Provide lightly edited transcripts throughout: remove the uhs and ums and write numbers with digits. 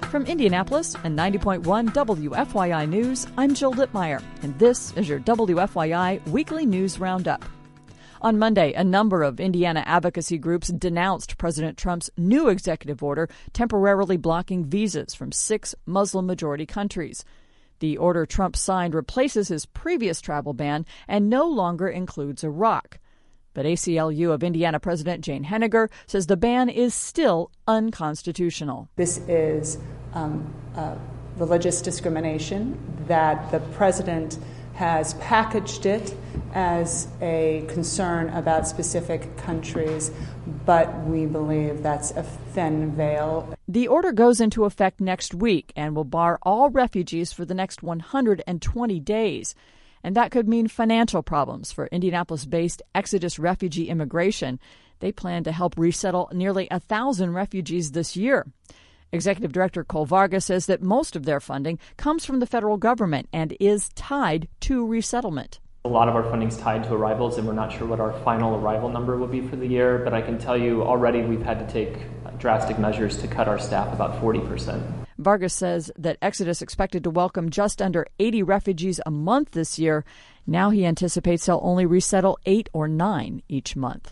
From Indianapolis and 90.1 WFYI News, I'm Jill Dittmeyer, and this is your WFYI Weekly News Roundup. On Monday, a number of Indiana advocacy groups denounced President Trump's new executive order temporarily blocking visas from 6 Muslim-majority countries. The order Trump signed replaces his previous travel ban and no longer includes Iraq. But ACLU of Indiana President Jane Henniger says the ban is still unconstitutional. This is religious discrimination, that the president has packaged it as a concern about specific countries, but we believe that's a thin veil. The order goes into effect next week and will bar all refugees for the next 120 days. And that could mean financial problems for Indianapolis-based Exodus Refugee Immigration. They plan to help resettle nearly 1,000 refugees this year. Executive Director Cole Vargas says that most of their funding comes from the federal government and is tied to resettlement. A lot of our funding is tied to arrivals, and we're not sure what our final arrival number will be for the year, but I can tell you already we've had to take drastic measures to cut our staff about 40%. Vargas says that Exodus expected to welcome just under 80 refugees a month this year. Now he anticipates they'll only resettle 8 or 9 each month.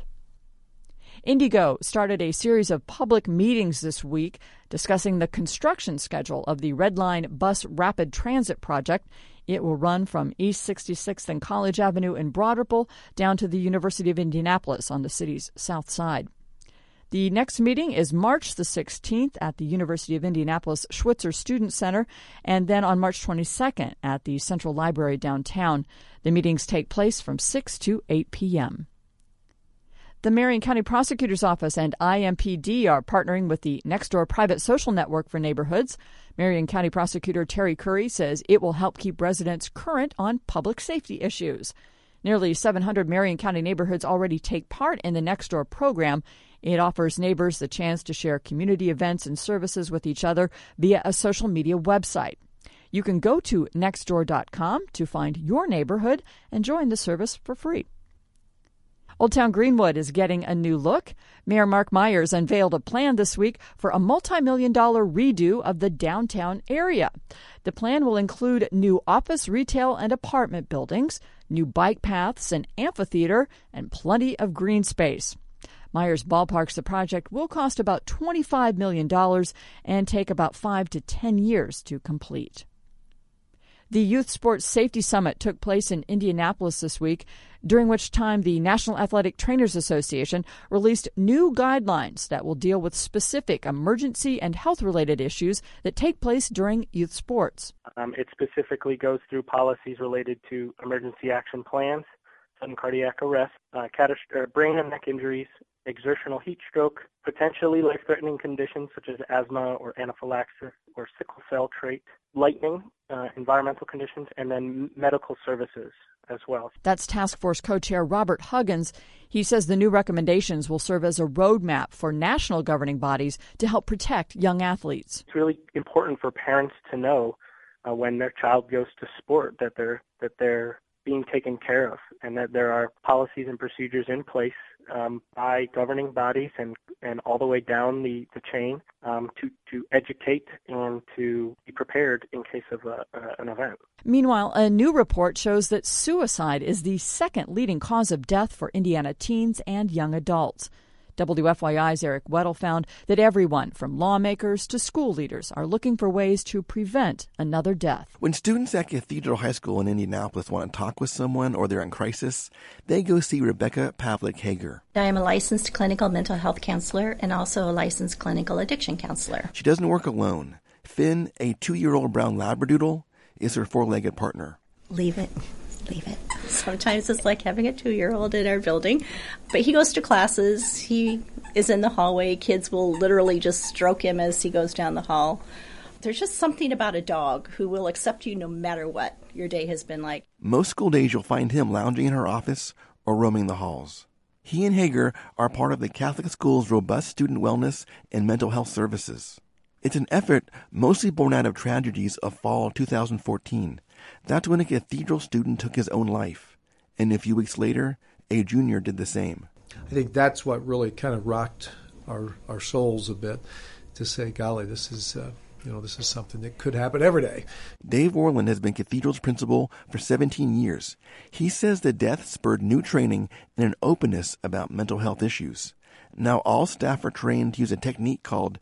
Indigo started a series of public meetings this week discussing the construction schedule of the Red Line Bus Rapid Transit project. It will run from East 66th and College Avenue in Broad Ripple down to the University of Indianapolis on the city's south side. The next meeting is March the 16th at the University of Indianapolis Schweitzer Student Center, and then on March 22nd at the Central Library downtown. The meetings take place from 6 to 8 p.m. The Marion County Prosecutor's Office and IMPD are partnering with the Nextdoor Private Social Network for Neighborhoods. Marion County Prosecutor Terry Curry says it will help keep residents current on public safety issues. Nearly 700 Marion County neighborhoods already take part in the Nextdoor program. It offers neighbors the chance to share community events and services with each other via a social media website. You can go to nextdoor.com to find your neighborhood and join the service for free. Old Town Greenwood is getting a new look. Mayor Mark Myers unveiled a plan this week for a multi-million-dollar redo of the downtown area. The plan will include new office, retail, and apartment buildings, new bike paths, an amphitheater, and plenty of green space. Myers ballparks the project will cost about $25 million and take about 5 to 10 years to complete. The Youth Sports Safety Summit took place in Indianapolis this week, during which time the National Athletic Trainers Association released new guidelines that will deal with specific emergency and health-related issues that take place during youth sports. It specifically goes through policies related to emergency action plans, sudden cardiac arrest, brain and neck injuries, exertional heat stroke, potentially life-threatening conditions such as asthma or anaphylaxis or sickle cell trait, lightning, environmental conditions, and then medical services as well. That's Task Force co-chair Robert Huggins. He says the new recommendations will serve as a roadmap for national governing bodies to help protect young athletes. It's really important for parents to know when their child goes to sport that they're being taken care of, and that there are policies and procedures in place by governing bodies and all the way down the chain to educate and to be prepared in case of an event. Meanwhile, a new report shows that suicide is the second leading cause of death for Indiana teens and young adults. WFYI's Eric Weddle found that everyone from lawmakers to school leaders are looking for ways to prevent another death. When students at Cathedral High School in Indianapolis want to talk with someone or they're in crisis, they go see Rebecca Pavlik-Hager. I am a licensed clinical mental health counselor and also a licensed clinical addiction counselor. She doesn't work alone. Finn, a 2-year-old brown Labradoodle, is her 4-legged partner. Leave it. Sometimes it's like having a 2-year-old in our building. But he goes to classes. He is in the hallway. Kids will literally just stroke him as he goes down the hall. There's just something about a dog who will accept you no matter what your day has been like. Most school days you'll find him lounging in her office or roaming the halls. He and Hager are part of the Catholic school's robust student wellness and mental health services. It's an effort mostly born out of tragedies of fall 2014. That's when a Cathedral student took his own life. And a few weeks later, a junior did the same. I think that's what really kind of rocked our souls a bit, to say, golly, this is this is something that could happen every day. Dave Orland has been Cathedral's principal for 17 years. He says the death spurred new training and an openness about mental health issues. Now all staff are trained to use a technique called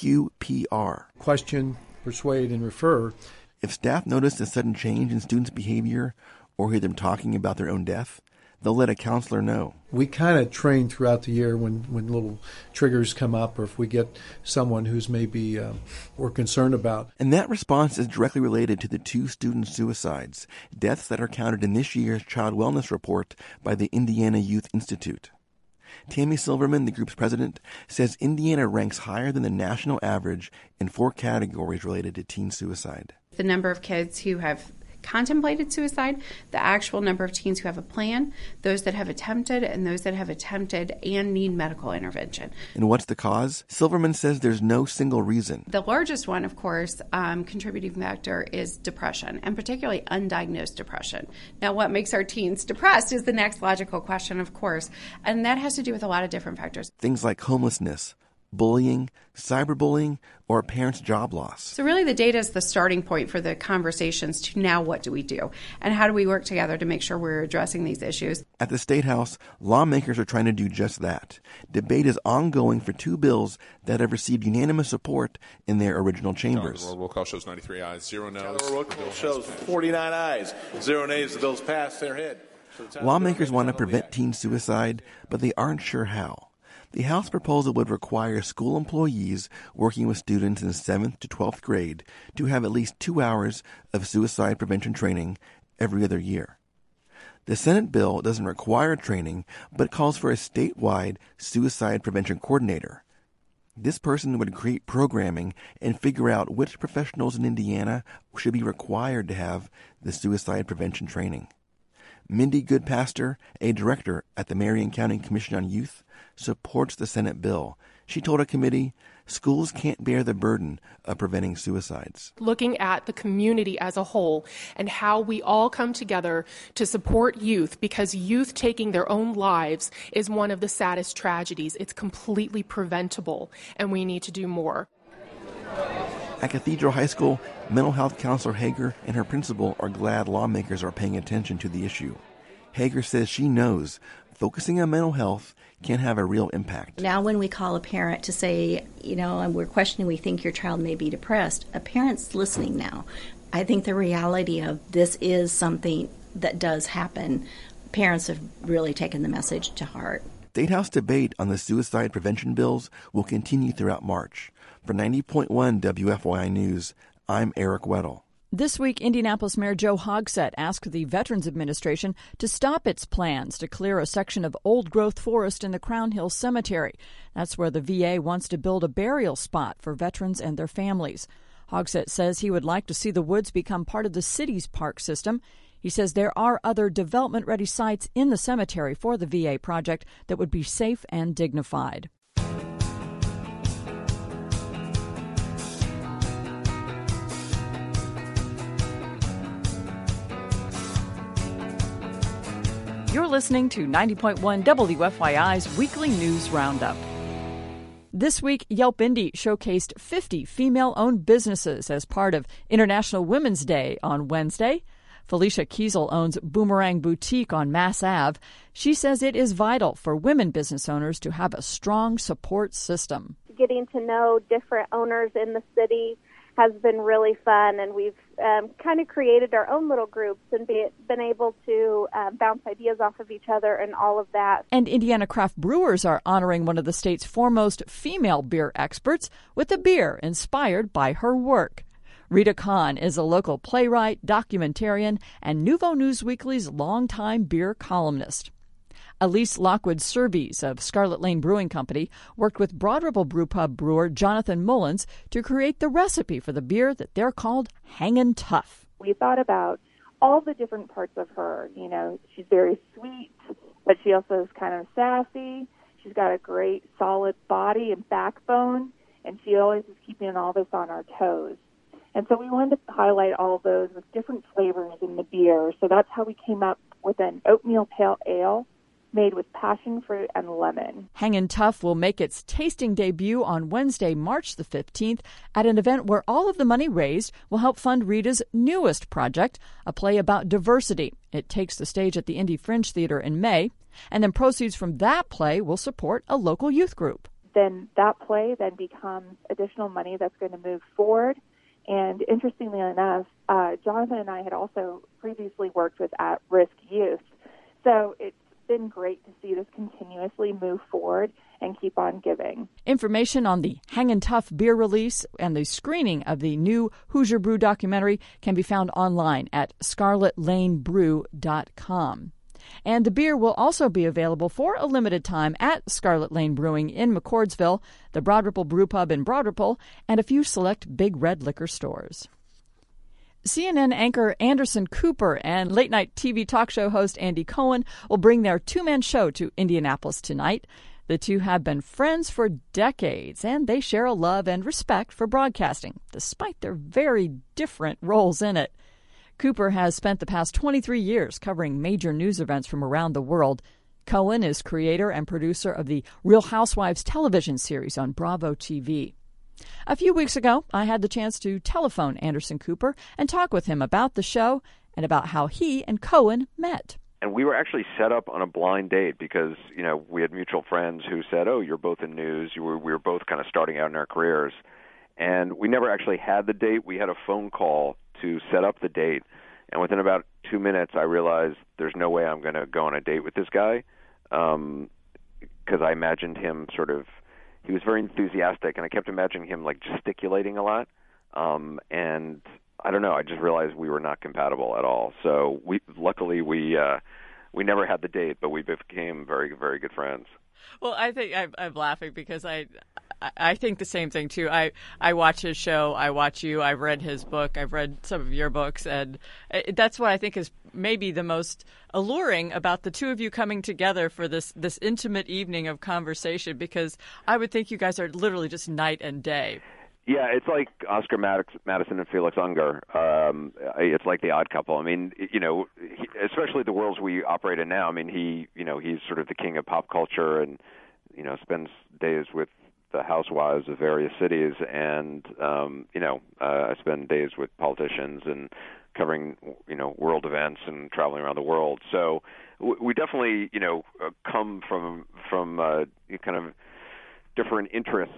QPR. Question, persuade, and refer. If staff notice a sudden change in students' behavior or hear them talking about their own death, they'll let a counselor know. We kind of train throughout the year when little triggers come up, or if we get someone who's maybe we're concerned about. And that response is directly related to the 2 student suicides, deaths that are counted in this year's Child Wellness Report by the Indiana Youth Institute. Tammy Silverman, the group's president, says Indiana ranks higher than the national average in 4 categories related to teen suicide. The number of kids who have contemplated suicide, the actual number of teens who have a plan, those that have attempted, and those that have attempted and need medical intervention. And what's the cause? Silverman says there's no single reason. The largest one, of course, contributing factor is depression, and particularly undiagnosed depression. Now, what makes our teens depressed is the next logical question, of course, and that has to do with a lot of different factors. Things like homelessness, bullying, cyberbullying, or a parent's job loss. So really the data is the starting point for the conversations to now what do we do? And how do we work together to make sure we're addressing these issues? At the State House, lawmakers are trying to do just that. Debate is ongoing for 2 bills that have received unanimous support in their original chambers. The roll call shows 93 ayes, 0 noes. The roll call shows 49 ayes, 0 nays. The bill's passed. They're ahead. Lawmakers want to prevent teen suicide, but they aren't sure how. The House proposal would require school employees working with students in 7th to 12th grade to have at least 2 hours of suicide prevention training every other year. The Senate bill doesn't require training, but calls for a statewide suicide prevention coordinator. This person would create programming and figure out which professionals in Indiana should be required to have the suicide prevention training. Mindy Goodpaster, a director at the Marion County Commission on Youth, supports the Senate bill. She told a committee, schools can't bear the burden of preventing suicides. Looking at the community as a whole and how we all come together to support youth, because youth taking their own lives is one of the saddest tragedies. It's completely preventable, and we need to do more. At Cathedral High School, mental health counselor Hager and her principal are glad lawmakers are paying attention to the issue. Hager says she knows focusing on mental health can have a real impact. Now when we call a parent to say, and we're questioning, we think your child may be depressed, a parent's listening now. I think the reality of this is something that does happen. Parents have really taken the message to heart. State House debate on the suicide prevention bills will continue throughout March. For 90.1 WFYI News, I'm Eric Weddle. This week, Indianapolis Mayor Joe Hogsett asked the Veterans Administration to stop its plans to clear a section of old-growth forest in the Crown Hill Cemetery. That's where the VA wants to build a burial spot for veterans and their families. Hogsett says he would like to see the woods become part of the city's park system. He says there are other development-ready sites in the cemetery for the VA project that would be safe and dignified. You're listening to 90.1 WFYI's Weekly News Roundup. This week, Yelp Indy showcased 50 female-owned businesses as part of International Women's Day on Wednesday. Felicia Kiesel owns Boomerang Boutique on Mass Ave. She says it is vital for women business owners to have a strong support system. Getting to know different owners in the city has been really fun, and we've kind of created our own little groups and been able to bounce ideas off of each other and all of that. And Indiana craft brewers are honoring one of the state's foremost female beer experts with a beer inspired by her work. Rita Kahn is a local playwright, documentarian, and Nouveau News Weekly's longtime beer columnist. Elise Lockwood Surbees of Scarlet Lane Brewing Company worked with Broad Ripple Brewpub brewer Jonathan Mullins to create the recipe for the beer that they're called Hangin' Tough. We thought about all the different parts of her. She's very sweet, but she also is kind of sassy. She's got a great solid body and backbone, and she always is keeping all this on our toes. And so we wanted to highlight all of those with different flavors in the beer. So that's how we came up with an oatmeal pale ale made with passion fruit and lemon. Hangin' Tough will make its tasting debut on Wednesday, March the 15th, at an event where all of the money raised will help fund Rita's newest project, a play about diversity. It takes the stage at the Indy Fringe Theater in May, and then proceeds from that play will support a local youth group. Then that play then becomes additional money that's going to move forward. And interestingly enough, Jonathan and I had also previously worked with at-risk youth. So it's been great to see this continuously move forward and keep on giving. Information on the Hangin' Tough beer release and the screening of the new Hoosier Brew documentary can be found online at scarletlanebrew.com. And the beer will also be available for a limited time at Scarlet Lane Brewing in McCordsville, the Broad Ripple Brew Pub in Broad Ripple, and a few select Big Red liquor stores. CNN anchor Anderson Cooper and late-night TV talk show host Andy Cohen will bring their two-man show to Indianapolis tonight. The two have been friends for decades, and they share a love and respect for broadcasting, despite their very different roles in it. Cooper has spent the past 23 years covering major news events from around the world. Cohen is creator and producer of the Real Housewives television series on Bravo TV. A few weeks ago, I had the chance to telephone Anderson Cooper and talk with him about the show and about how he and Cohen met. And we were actually set up on a blind date because, we had mutual friends who said, oh, you're both in news. We were both kind of starting out in our careers. And we never actually had the date. We had a phone call to set up the date. And within about 2 minutes, I realized there's no way I'm going to go on a date with this guy because I imagined him he was very enthusiastic, and I kept imagining him gesticulating a lot. And I don't know, I just realized we were not compatible at all. So luckily we never had the date, but we became very, very good friends. Well, I think I'm laughing because I think the same thing too. I watch his show, I watch you, I've read his book, I've read some of your books, and that's what I think is maybe the most alluring about the two of you coming together for this intimate evening of conversation, because I would think you guys are literally just night and day. Yeah, it's like Oscar Madison and Felix Unger. It's like the Odd Couple. I mean, especially the worlds we operate in now. I mean, he's sort of the king of pop culture, and spends days with the housewives of various cities, and I spend days with politicians and covering world events and traveling around the world. So we definitely come from kind of different interests,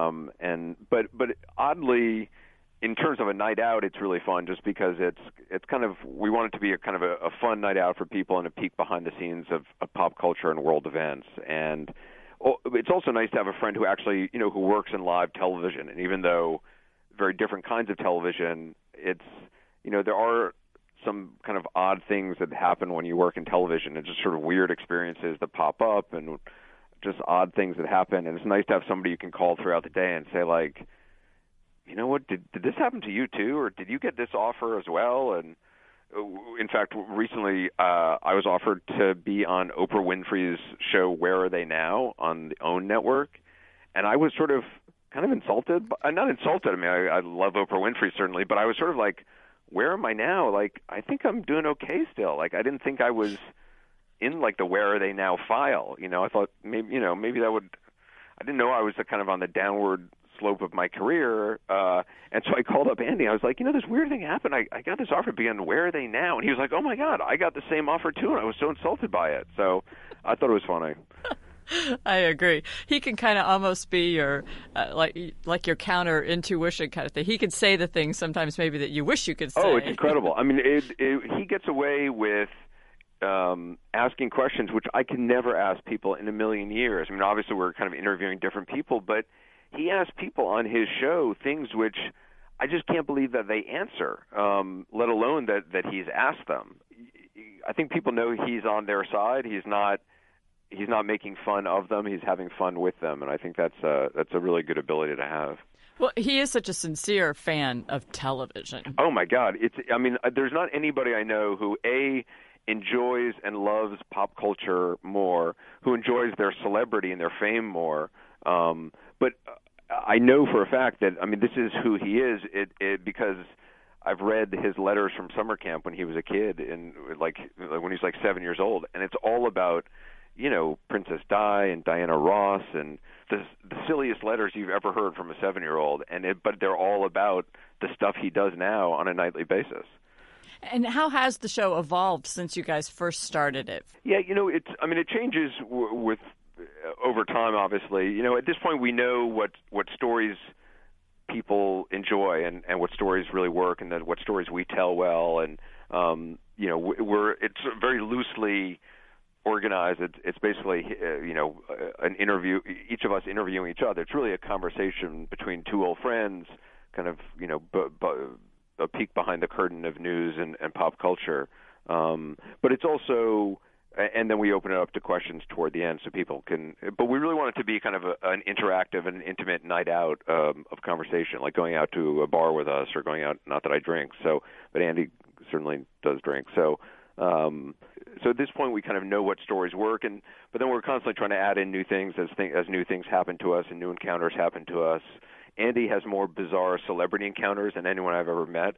but oddly, in terms of a night out, it's really fun just because it's kind of, we want it to be a kind of a fun night out for people and a peek behind the scenes of pop culture and world events. And it's also nice to have a friend who actually who works in live television, and even though very different kinds of television, it's there are some kind of odd things that happen when you work in television, and just sort of weird experiences that pop up and just odd things that happen. And it's nice to have somebody you can call throughout the day and say, like, you know what, did this happen to you too, or did you get this offer as well? And in fact, recently I was offered to be on Oprah Winfrey's show Where Are They Now on the OWN network, and I was sort of kind of insulted. Not insulted, I mean, I love Oprah Winfrey certainly, but I was sort of like, where am I now? Like, I think I'm doing okay still. Like, I didn't think I was in like the Where Are They Now file. I thought maybe that would, I didn't know I was kind of on the downward slope of my career. And so I called up Andy. I was like, this weird thing happened. I got this offer to be on Where Are They Now? And he was like, oh my God, I got the same offer too. And I was so insulted by it. So I thought it was funny. I agree. He can kind of almost be your like your counter intuition kind of thing. He can say the things sometimes maybe that you wish you could say. Oh, it's incredible. I mean, he gets away with asking questions which I can never ask people in a million years. I mean, obviously we're kind of interviewing different people, but he asks people on his show things which I just can't believe that they answer, let alone that he's asked them. I think people know he's on their side. He's not making fun of them. He's having fun with them, and I think that's a really good ability to have. Well, he is such a sincere fan of television. Oh my God! There's not anybody I know who enjoys and loves pop culture more, who enjoys their celebrity and their fame more. But I know for a fact that, I mean, this is who he is because I've read his letters from summer camp when he was a kid, and like when he's like 7 years old, and it's all about Princess Di and Diana Ross and the silliest letters you've ever heard from a 7-year-old, but they're all about the stuff he does now on a nightly basis. And how has the show evolved since you guys first started it? Yeah, it changes with over time, obviously. At this point we know what stories people enjoy and what stories really work and what stories we tell well, and it's very loosely organized. It's basically an interview, each of us interviewing each other. It's really a conversation between two old friends, kind of a peek behind the curtain of news and pop culture. But it's also, and then we open it up to questions toward the end so people can, but we really want it to be kind of an interactive and intimate night out of conversation, like going out to a bar with us or going out, not that I drink, but Andy certainly does drink. So at this point we kind of know what stories work, but then we're constantly trying to add in new things as new things happen to us and new encounters happen to us. Andy has more bizarre celebrity encounters than anyone I've ever met.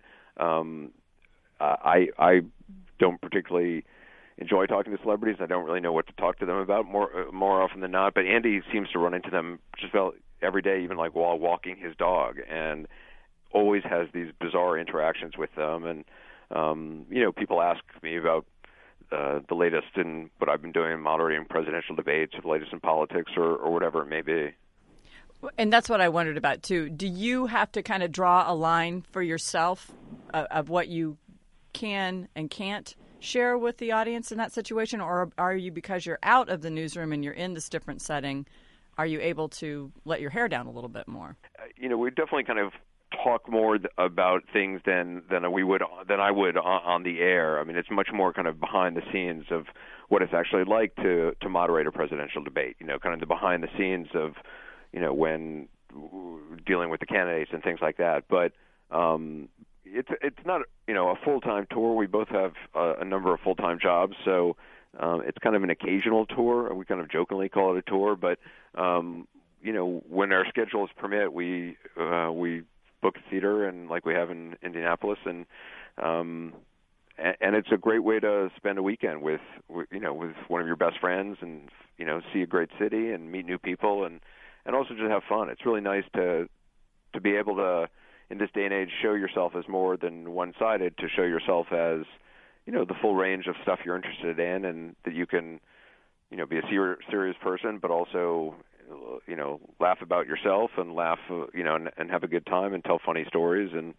I don't particularly enjoy talking to celebrities. I don't really know what to talk to them about more often than not. But Andy seems to run into them just about every day, even like while walking his dog, and always has these bizarre interactions with them. And people ask me about the latest in what I've been doing, moderating presidential debates, or the latest in politics, or whatever it may be. And that's what I wondered about, too. Do you have to kind of draw a line for yourself of what you can and can't share with the audience in that situation? Or are you, because you're out of the newsroom and you're in this different setting, are you able to let your hair down a little bit more? We definitely kind of talk more about things than I would on the air. I mean, it's much more kind of behind the scenes of what it's actually like to moderate a presidential debate, kind of the behind the scenes of when dealing with the candidates and things like that. But it's not, a full-time tour. We both have a number of full-time jobs, so it's kind of an occasional tour. We kind of jokingly call it a tour, but when our schedules permit, we book a theater, and like we have in Indianapolis, and it's a great way to spend a weekend with one of your best friends, and see a great city and meet new people, and also just have fun. It's really nice to be able to, in this day and age, show yourself as more than one-sided, to show yourself as, the full range of stuff you're interested in, and that you can, be a serious person, but also, laugh about yourself and laugh, and have a good time and tell funny stories and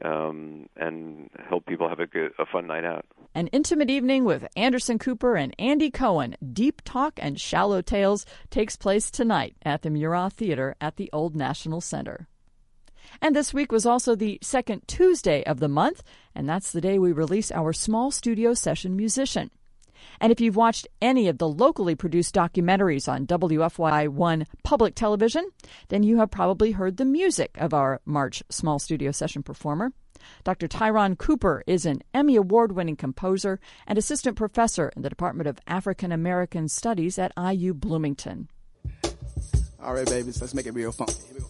help people have a fun night out. An intimate evening with Anderson Cooper and Andy Cohen, Deep Talk and Shallow Tales, takes place tonight at the Murat Theater at the Old National Center. And this week was also the second Tuesday of the month, and that's the day we release our small studio session musician. And if you've watched any of the locally produced documentaries on WFYI1 public television, then you have probably heard the music of our March small studio session performer. Dr. Tyron Cooper is an Emmy Award-winning composer and assistant professor in the Department of African American Studies at IU Bloomington. All right, babies, let's make it real funky. Here we go.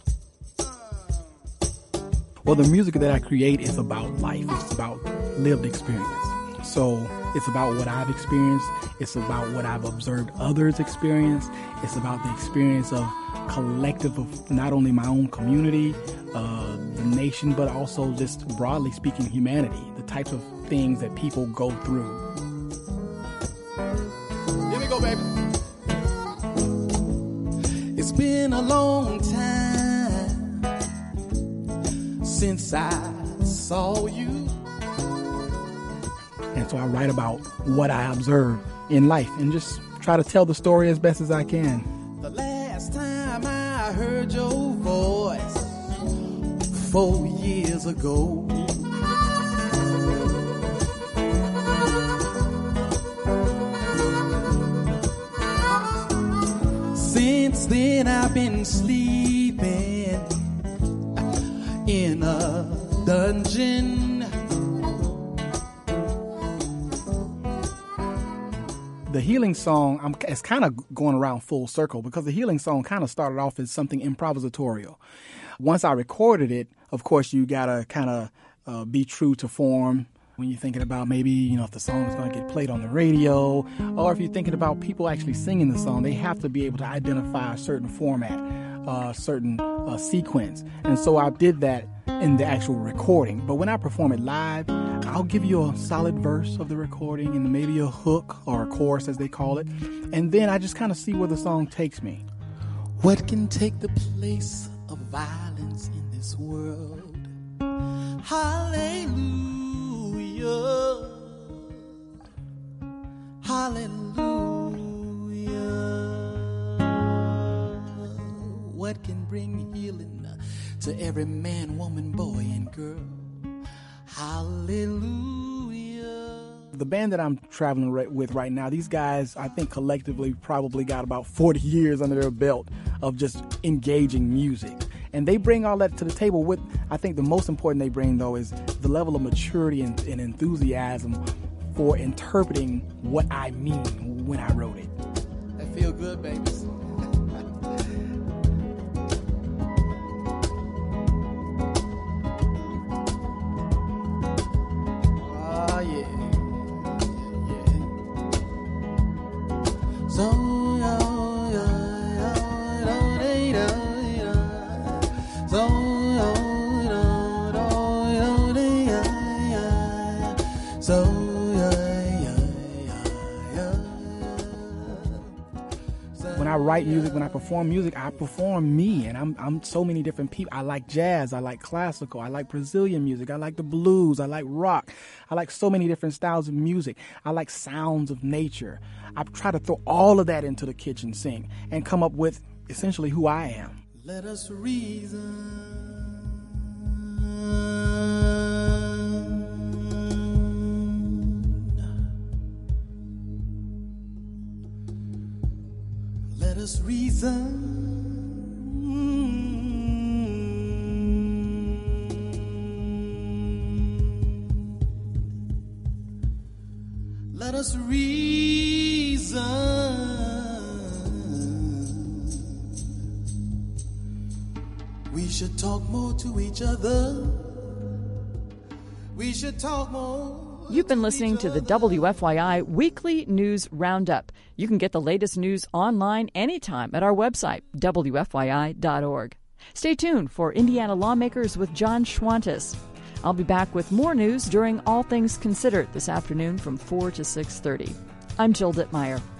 Well, the music that I create is about life. It's about lived experience. So it's about what I've experienced. It's about what I've observed others experience. It's about the experience of collective of not only my own community, the nation, but also just broadly speaking humanity, the types of things that people go through. Here we go, baby. It's been a long time since I saw you. And so I write about what I observe in life and just try to tell the story as best as I can. The last time I heard your voice 4 years ago. Since then I've been sleeping in a dungeon. The Healing Song, it's kind of going around full circle because the Healing Song kind of started off as something improvisatorial. Once I recorded it, of course, you got to kind of be true to form, When you're thinking about maybe, if the song is going to get played on the radio, or if you're thinking about people actually singing the song, they have to be able to identify a certain format, a certain sequence. And so I did that in the actual recording. But when I perform it live, I'll give you a solid verse of the recording and maybe a hook or a chorus, as they call it. And then I just kind of see where the song takes me. What can take the place of violence in this world? Hallelujah. Hallelujah. What can bring healing to every man, woman, boy, and girl? Hallelujah. The band that I'm traveling with right now, these guys, I think collectively probably got about 40 years under their belt of just engaging music. And they bring all that to the table. With, I think the most important they bring, though, is the level of maturity and enthusiasm for interpreting what I mean when I wrote it. That feel good, babies. Oh, yeah. When I write music, when I perform music, I perform me, and I'm so many different people. I like jazz, I like classical, I like Brazilian music, I like the blues, I like rock, I like so many different styles of music. I like sounds of nature. I try to throw all of that into the kitchen sink and come up with essentially who I am. Let us reason. Let us reason. Let us reason. We should talk more to each other. We should talk more. You've been listening to the WFYI Weekly News Roundup. You can get the latest news online anytime at our website, WFYI.org. Stay tuned for Indiana Lawmakers with John Schwantes. I'll be back with more news during All Things Considered this afternoon from 4 to 6:30. I'm Jill Dittmeyer.